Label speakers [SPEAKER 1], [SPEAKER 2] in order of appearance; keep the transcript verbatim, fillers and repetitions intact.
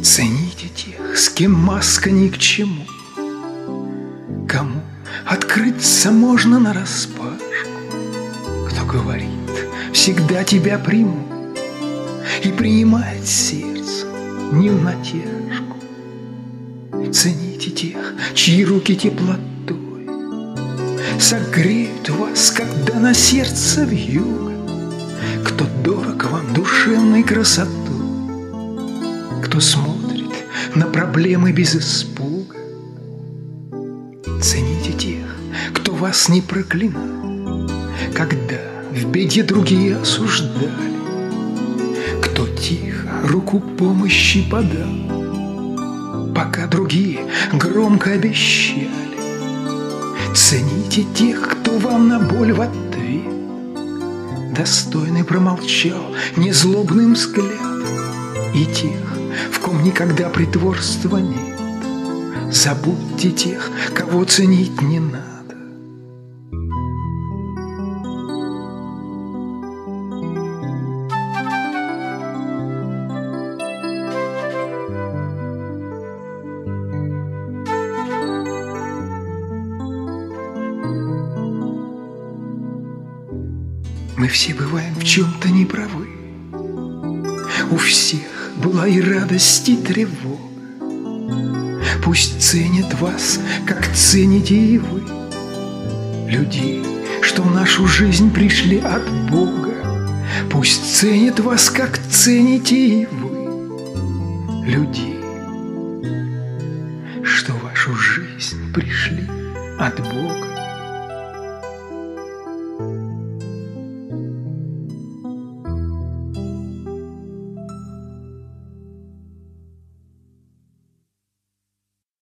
[SPEAKER 1] Цените тех, с кем маска ни к чему, кому открыться можно нараспашку, кто говорит: всегда тебя приму, и принимает сердце не в натяжку. Цените тех, чьи руки теплотой согреют вас, когда на сердце вьюга, кто дорог вам душевной красотой, кто смотрит на проблемы без испуга. Цените тех, кто вас не проклинал, когда в беде другие осуждали, кто тихо руку помощи подал, пока другие громко обещали. Цените тех, кто вам на боль в ответ достойный промолчал незлобным взглядом, и тех, в ком никогда притворства нет. Забудьте тех, кого ценить не надо. Мы все бываем в чем-то неправы. У всех была и радость, и тревога. Пусть ценят вас, как цените и вы, людей, что в нашу жизнь пришли от Бога. Пусть ценят вас, как цените и вы, людей, что в вашу жизнь пришли от Бога.